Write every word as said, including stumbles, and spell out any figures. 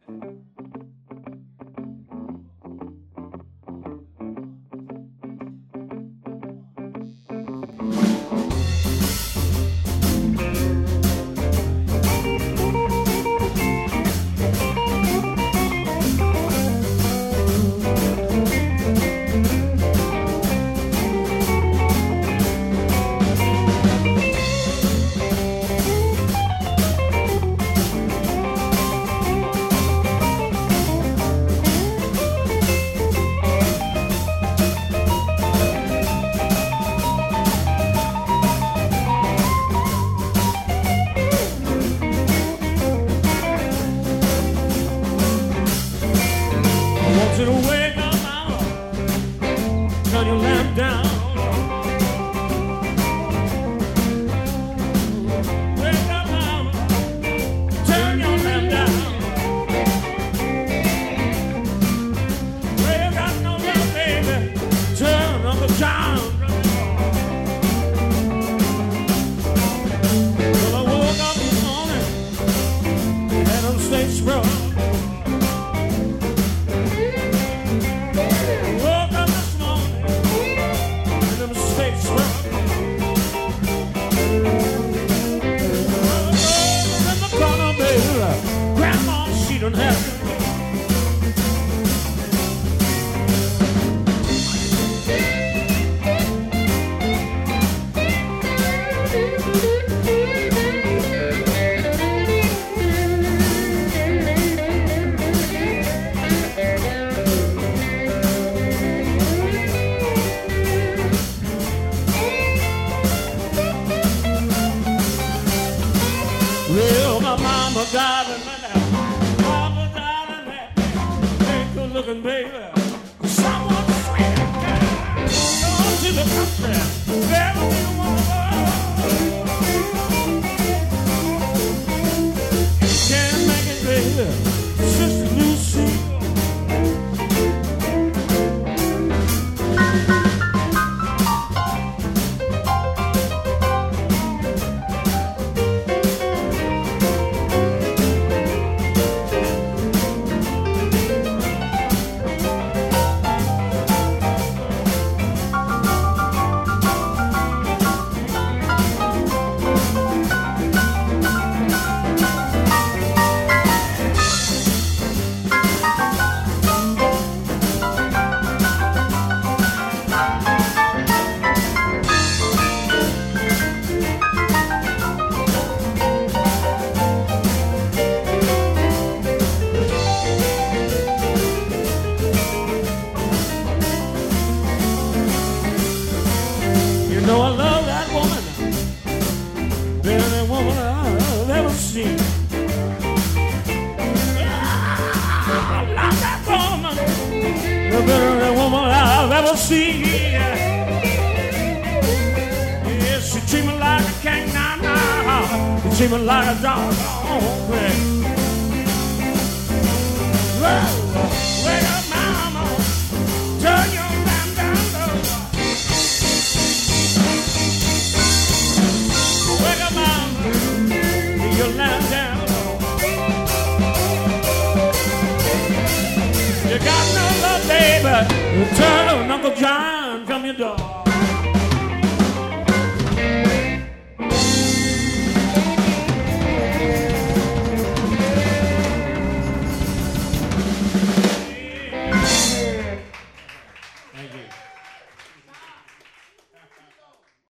To wake up, mama, turn your lamp down. Wake up, mama, turn your lamp down. Wake up, no love, baby, turn on the down. Well, I woke up this morning, had them steaks sprung. Grandma, she don't have it. Well, my mama died in that, mama died in that, ain't good looking baby. Someone sweet, gone to the country, never be a woman. You can't make it, baby, Sister Lucy. You know I love that woman, better than woman I've ever seen. I love that woman, better than woman I've ever seen. Yes, she treat me like a king, now, now. She treat me like a dog. Oh, whoa, wake up, mama, turn your lamp down low. Wake up, mama, your lamp down low. You got no love, baby, turn on Uncle John from your door.